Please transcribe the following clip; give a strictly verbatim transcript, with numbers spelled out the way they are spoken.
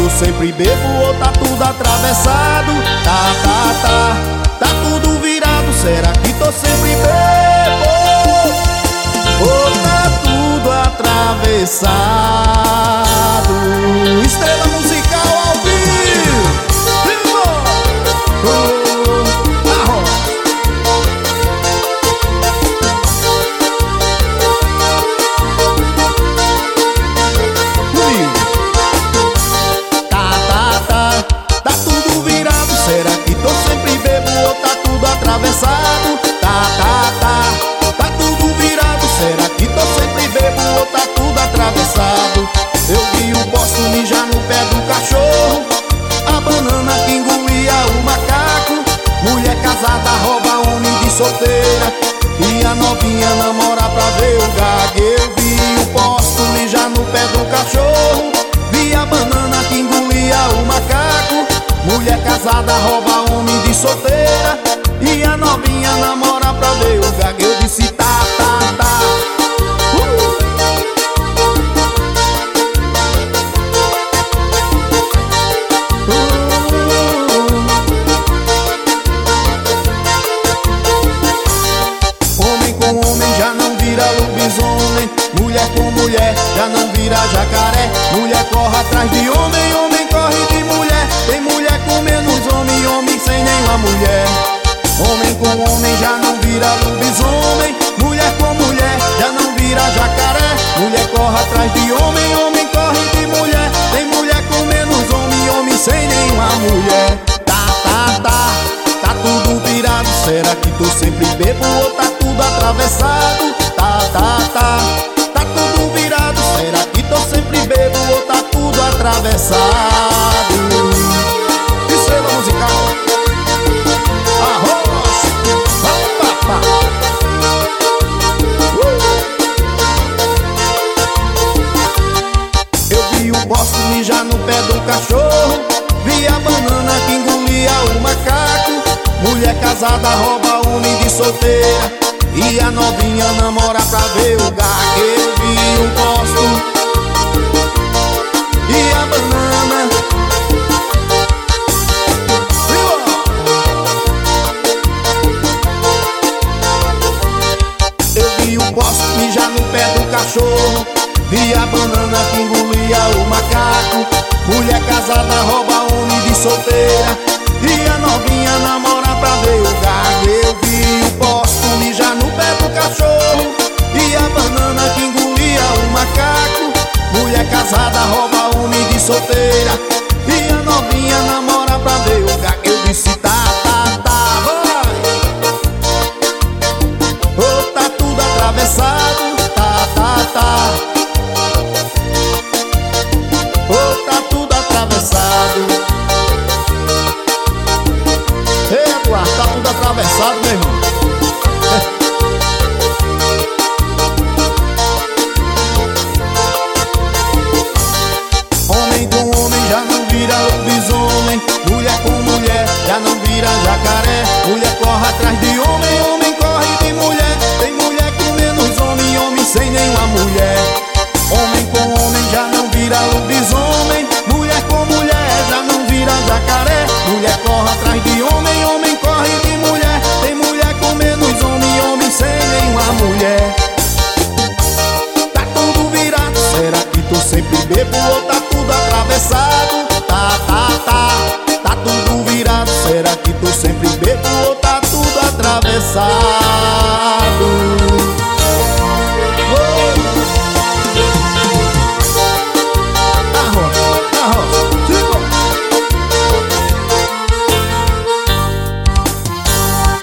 tu sempre bebo ou tá tudo atravessado? Tá, tá, tá, tá tudo virado. Será que tô sempre bebo ou tá tudo atravessado? Estrela musical ao vivo. Oh, atravessado, tá, tá, tá, tá tudo virado. Será que tô sempre bebo ou tá tudo atravessado? Eu vi o posto mijar no pé do cachorro, a banana que engolia o macaco. Mulher casada rouba homem de solteira, e a novinha namora pra ver o gago. Eu vi o posto mijar no pé do cachorro, vi a banana que engolia o macaco. Mulher casada rouba homem de solteira, e a novinha namora pra ver o gago. Eu disse tá, tá, tá. uh! uh! Homem com homem já não vira lobisomem, mulher com mulher já não vira jacaré. Mulher corre atrás de homem, homem corre de mulher. Tem mulher com menos homem, homem sem nenhuma mulher. Homem com homem já não vira lobisomem, mulher com mulher já não vira jacaré. Mulher corre atrás de homem, homem corre de mulher. Tem mulher com menos homem, homem sem nenhuma mulher. Tá, tá, tá, tá tudo virado. Será que tô sempre bebo ou tá tudo atravessado? Tá, tá, tá, tá tudo virado. Será que tô sempre bebo ou tá tudo atravessado? Estrela musical. Posso mijar no pé do cachorro, vi a banana que engolia o macaco. Mulher casada rouba homem de solteira, e a novinha namora pra ver o gago. Eu vi um posto e a banana. Eu vi um posto mijar no pé do cachorro, vi a banana que engolia o macaco. Mulher casada rouba homem de solteira, e a novinha namora pra ver o gago. Eu vi o posto mijar no pé do cachorro, e a banana que engolia o macaco. Mulher casada rouba homem de solteira, e a novinha namora pra ver o gago. Eu disse tá, tá, tá, vai. Oh, tá tudo atravessado, tá, tá, tá. Eduardo, tá tudo atravessado, meu irmão. Homem com homem já não vira lobisomem, mulher com mulher já não vira jacaré. Mulher corre atrás de homem, homem corre de mulher. Tem mulher com menos homem, homem sem nenhuma mulher. Homem com homem já não vira lobisomem, mulher com mulher já não vira jacaré. Mulher corre atrás de homem, homem corre de mulher. Tem mulher com menos homem, homem sem nenhuma mulher. Tá tudo virado. Será que tô sempre bebo ou tá tudo atravessado? Tá, tá, tá, tá tudo virado. Será que tô sempre bebo ou tá tudo atravessado?